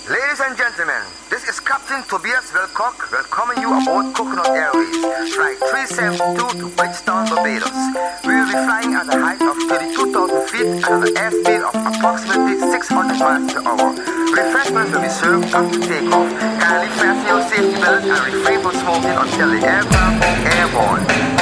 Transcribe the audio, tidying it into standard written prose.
Ladies and gentlemen, this is Captain Tobias Wilcock welcoming you aboard Coconut Airways, flight 372 to Bridgetown, Barbados. We will be flying at a height of 32,000 feet and at an airspeed of approximately 600 miles per hour. Refreshments will be served after takeoff. Kindly fasten your safety belts and refrain from smoking until the aircraft is airborne.